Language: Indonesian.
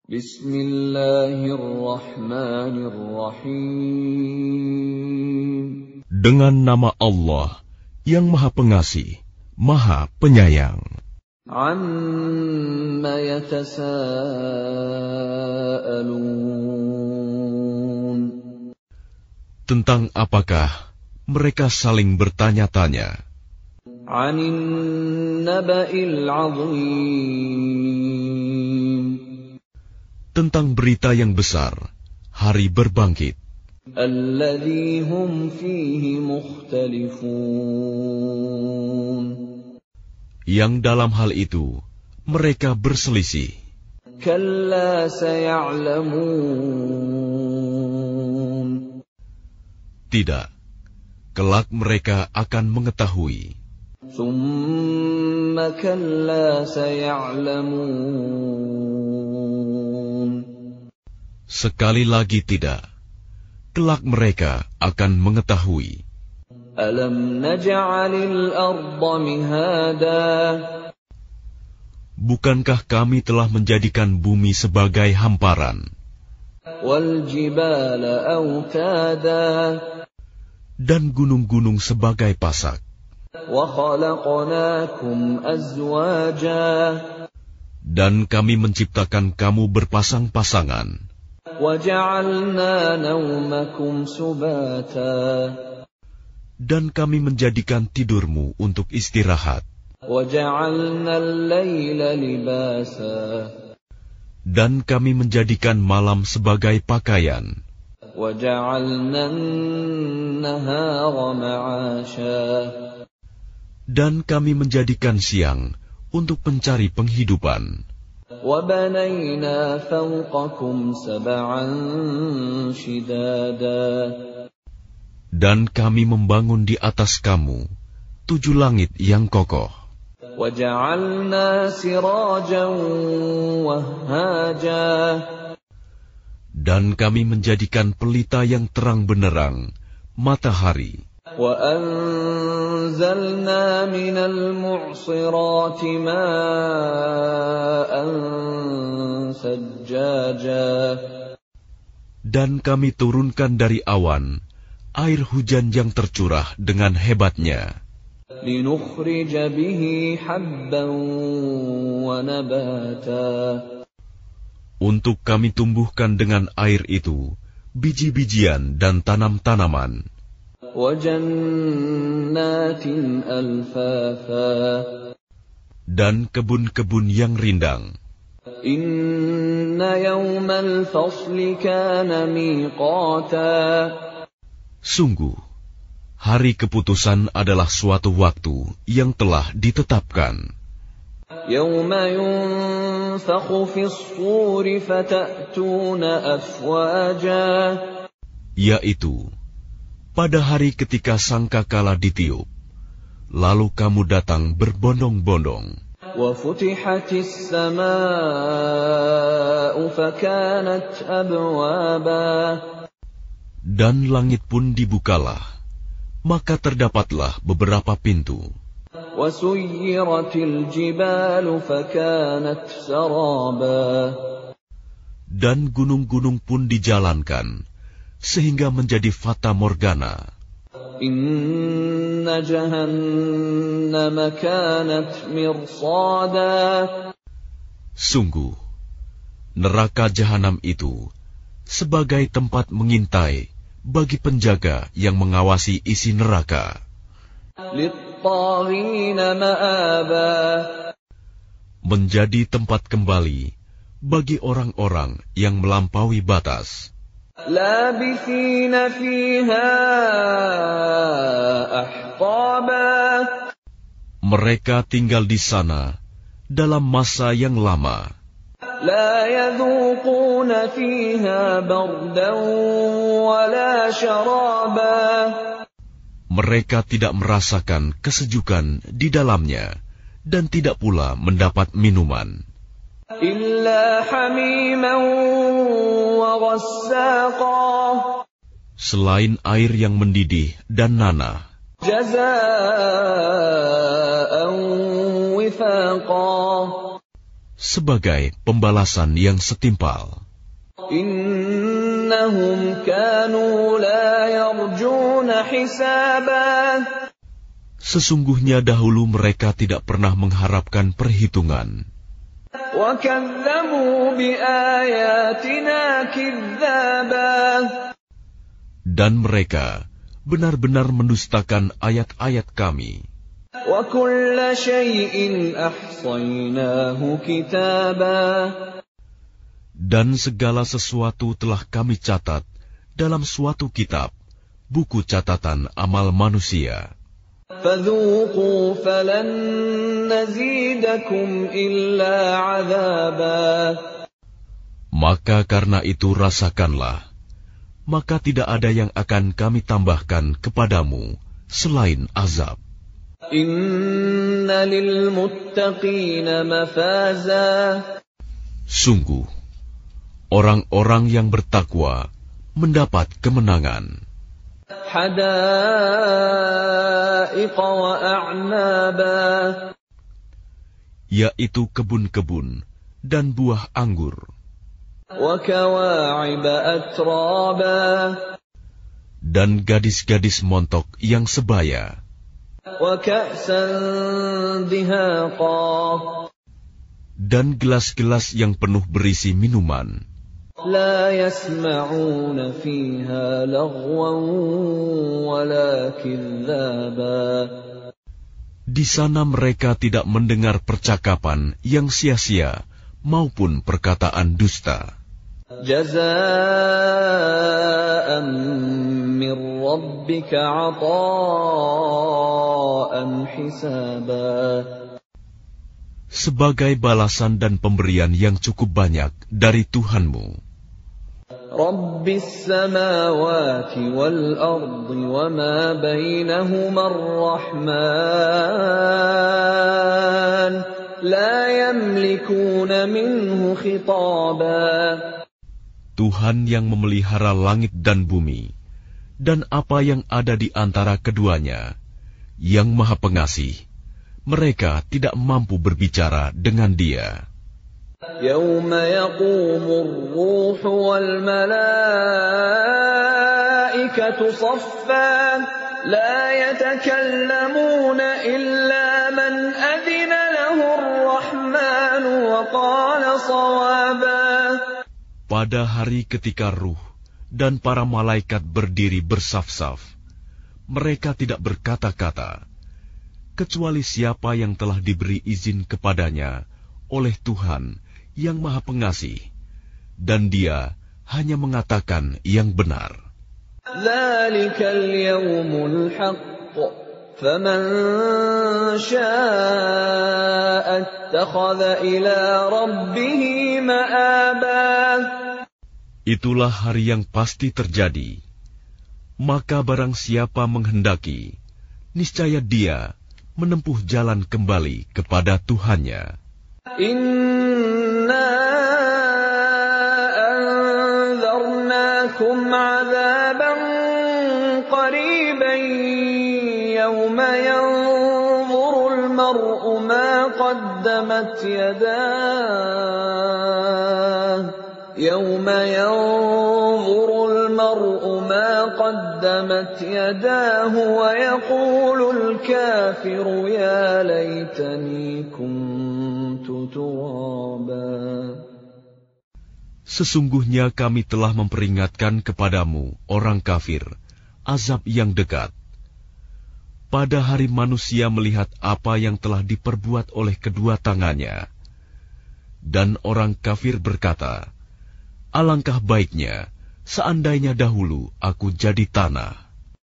Bismillahirrahmanirrahim. Dengan nama Allah yang Maha Pengasih, Maha Penyayang. Amma yatasa'alun. Tentang apakah mereka saling bertanya-tanya? 'Anin naba'il 'azim. Tentang berita yang besar, hari berbangkit. Alladzi hum fihi mukhtalifun. Yang dalam hal itu mereka berselisih. Kalla saya'lamun. Tidak, kelak mereka akan mengetahui. Tsumma kalla saya'lamun. Sekali lagi tidak, kelak mereka akan mengetahui. Alam naj'alil arda mihada. Bukankah kami telah menjadikan bumi sebagai hamparan? Wal jibala autada. Dan gunung-gunung sebagai pasak. Wa khalaqnakum azwaja. Dan kami menciptakan kamu berpasang-pasangan. Wa ja'alna nawmakum subata. Dan kami menjadikan tidurmu untuk istirahat. وَجَعَلْنَا اللَّيْلَ لِبَاسًا. Dan kami menjadikan malam sebagai pakaian. وَجَعَلْنَا النَّهَارَ مَعَاشًا. Dan kami menjadikan siang untuk mencari penghidupan. وَبَنَيْنَا فَوْقَكُمْ سَبْعًا شِدَادًا. Dan kami membangun di atas kamu 7 langit yang kokoh. وَجَعَلْنَا سِرَاجًا وَهَّاجًا. Dan kami menjadikan pelita yang terang benderang, matahari. وَأَنزَلْنَا مِنَ الْمُعْصِرَاتِ مَاءً ثَجَّاجًا. Dan kami turunkan dari awan air hujan yang tercurah dengan hebatnya. لِنُخْرِجَ بِهِ حَبًّا وَنَبَاتًا. Untuk kami tumbuhkan dengan air itu biji-bijian dan tanam-tanaman. وَجَنَّاتٍ أَلْفَافًا. Dan kebun-kebun yang rindang. إِنَّ يَوْمَ الْفَصْلِ كَانَ مِيقَاتًا. Sungguh, hari keputusan adalah suatu waktu yang telah ditetapkan. يَوْمَ يُنفَخُ فِي الصُّورِ فَتَأْتُونَ أَفْوَاجًا. Yaitu, pada hari ketika sangkakala ditiup, lalu kamu datang berbondong-bondong. وَفُتِحَتِ السَّمَاءُ فَكَانَتْ أَبْوَابًا. Dan langit pun dibukalah, maka terdapatlah beberapa pintu. وَسُيِّرَتِ الْجِبَالُ فَكَانَتْ سَرَابًا. Dan gunung-gunung pun dijalankan, sehingga menjadi fata morgana. إِنَّ جَهَنَّمَ كَانَتْ مِرْصَادًا. Sungguh, neraka jahanam itu sebagai tempat mengintai bagi penjaga yang mengawasi isi neraka. لِلطَّاغِينَ مَآبًا. Menjadi tempat kembali bagi orang-orang yang melampaui batas. لَابِثِينَ فِيهَا أَحْقَابًا. Mereka tinggal di sana dalam masa yang lama. لَا يَذُوقُونَ فِيهَا بَرْدًا وَلَا شَرَابًا. Mereka tidak merasakan kesejukan di dalamnya dan tidak pula mendapat minuman. إِلَّا حَمِيمًا وَغَسَّاقًا. Selain air yang mendidih dan nanah. جَزَاءً وِفَاقًا. sebagai pembalasan yang setimpal. Innahum kanu la yarjuna hisaba. Sesungguhnya dahulu mereka tidak pernah mengharapkan perhitungan. Wa kadzabu bi ayatina kidzaba. Dan mereka benar-benar mendustakan ayat-ayat kami. Wa kulla syai'in ahsaynahu kitaba. Dan segala sesuatu telah kami catat dalam suatu kitab, buku catatan amal manusia. Fadhuqu falan nazidakum illa 'adzaba. Maka karena itu rasakanlah, maka tidak ada yang akan kami tambahkan kepadamu selain azab. Inna lil muttaqina mafaza. Sungguh, orang-orang yang bertakwa mendapat kemenangan. Hadaiqa wa a'naba. Yaitu kebun-kebun dan buah anggur. Wa kawa'iba atraba. Dan gadis-gadis montok yang sebaya. Wa ka'san dihaqa. Dan gelas-gelas yang penuh berisi minuman. La yasma'una fiha laghwan wala kidzaba. Di sana mereka tidak mendengar percakapan yang sia-sia maupun perkataan dusta. Jazaa'an min rabbika 'ataa'an hisaba. Sebagai balasan dan pemberian yang cukup banyak dari Tuhanmu. Rabbis samawati wal ardi wa ma bainahuma ar-Rahman la yamlikuna minhu khitaba. Tuhan yang memelihara langit dan bumi dan apa yang ada di antara keduanya, yang Maha Pengasih, mereka tidak mampu berbicara dengan Dia. Yauma yaqumur ruhu wal malaikatu saffan la yatakallamuna illa man adina lahu ar-Rahman wa qala shawaba. Pada hari ketika ruh dan para malaikat berdiri bersaf-saf, mereka tidak berkata-kata, kecuali siapa yang telah diberi izin kepadanya oleh Tuhan yang Maha Pengasih, dan Dia hanya mengatakan yang benar. Dzalikal yaumul haqq, faman syaa'a ittakhadha ila rabbih ma'aba. Itulah hari yang pasti terjadi. Maka barang siapa menghendaki, niscaya dia menempuh jalan kembali kepada Tuhannya. Inna anzarnakum 'adzaban qariban yawma yanzurul mar'u ma qaddamat yadahu yawma yanzurul mar'u ma qaddamat yadahu wa yaqulul kafiru ya laitani kuntu turaba. Sesungguhnya kami telah memperingatkan kepadamu, orang kafir, azab yang dekat. Pada hari manusia melihat apa yang telah diperbuat oleh kedua tangannya. Dan orang kafir berkata, alangkah baiknya seandainya dahulu aku jadi tanah.